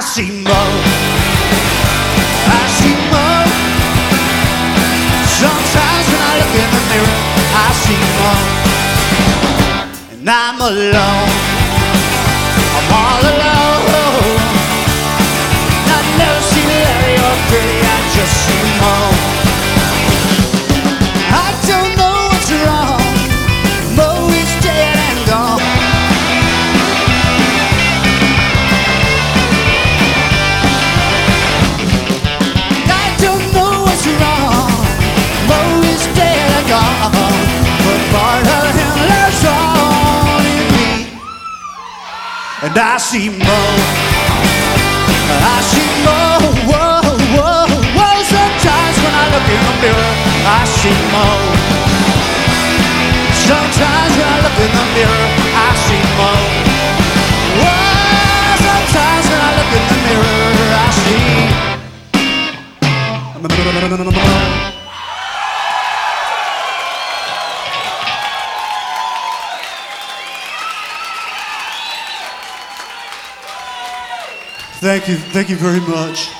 see Mo. I see Mo. Sometimes when I look in the mirror, I see Mo. And I'm alone. I'm all alone. I never see Larry or Pretty, I just see Mo. I don't know what's wrong. Mo is dead and gone. I don't know what's wrong. Mo is dead and gone. But part of him lives on in me. And I see Mo. I see Mo. Whoa, whoa, whoa. Sometimes when I look in the mirror, I see Mo. Sometimes when I look in the mirror, I see Mo. Whoa, sometimes when I look in the mirror, I see Mo. Thank you very much.